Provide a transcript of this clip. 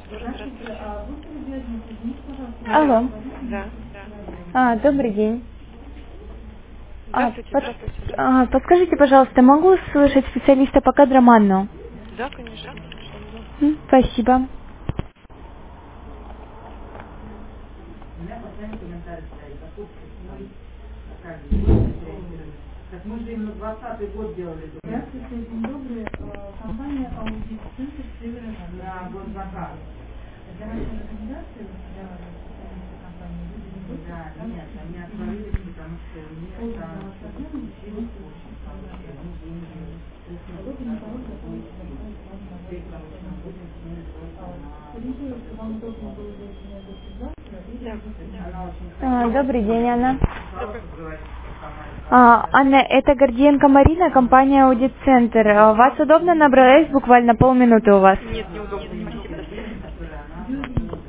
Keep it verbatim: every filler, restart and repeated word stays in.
Здравствуйте. Алло. Да. А, добрый день. А, Здравствуйте, под- здравствуйте. Да, а, подскажите, пожалуйста, могу слышать специалиста по кадрам Анну? да, конечно. Секунду. М, Спасибо. Здравствуйте, день добрый. Э, Компания Аудит Центр Северо Запад. Для вашей рекомендации, для специалиста компании, люди не будут. Да, нет, они отправились, потому что мне это совсем ничего не очень вообще. Ну, деньги. Вот и никого такого Сориентируйся, вам удобно было бы завтра или Да. А, добрый день, Анна. Добрый. А, Анна, это Гордиенко Марина, компания Аудит Центр. А, Вас удобно набрать? Буквально полминуты у вас. Нет, неудобно. Спасибо, до свидания.